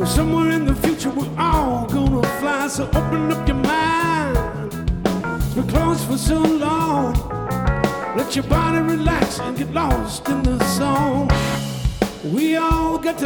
Somewhere in the future we're all gonna fly, so open up your mind. It's been closed for so long. Let your body relax and get lost in the zone. We all got to